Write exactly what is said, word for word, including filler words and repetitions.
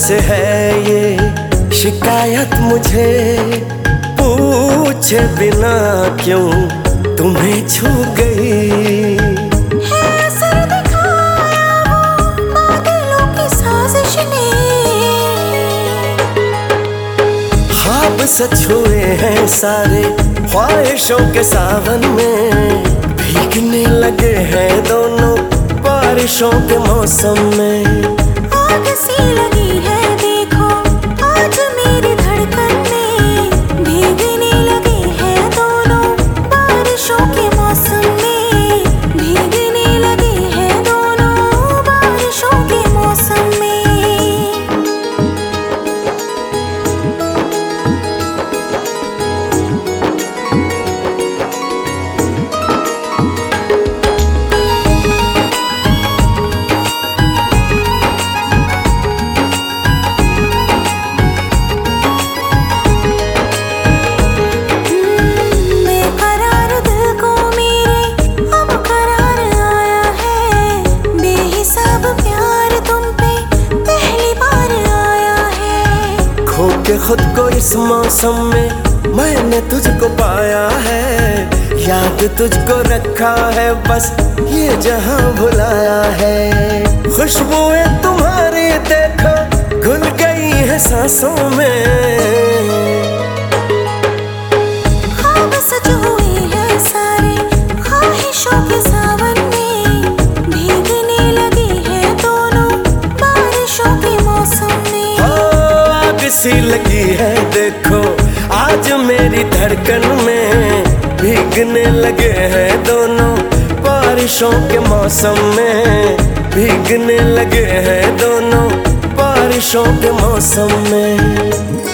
से है ये शिकायत मुझे, पूछे बिना क्यों तुम्हें छू गई। है असर दिखाया वो बादलों की साजिश ने, ख्वाब सच हुए हैं सारे ख्वाहिशों के सावन में, भीगने लगे हैं दोनों बारिशों के मौसम में। आग सी लगी है देखो आज मेरी धड़कन में, भीगने लगे हैं दोनों बारिशों के मौसम में, भीगने लगे हैं दोनों बारिशों के मौसम में। खो के खुद को इस मौसम में मैंने तुझको पाया है, याद तुझको रखा है बस ये जहां भुलाया है। खुशबुएं तुम्हारी देखो घुल गई है सांसों में, ख्वाब सच हुए हैं सारे ख्वाहिशों के सावन में, भीगने लगे हैं दोनों बारिशों के मौसम में। सी लगी है देखो आज मेरी धड़कन में, भीगने लगे हैं दोनों बारिशों के मौसम में, भीगने लगे हैं दोनों बारिशों के मौसम में।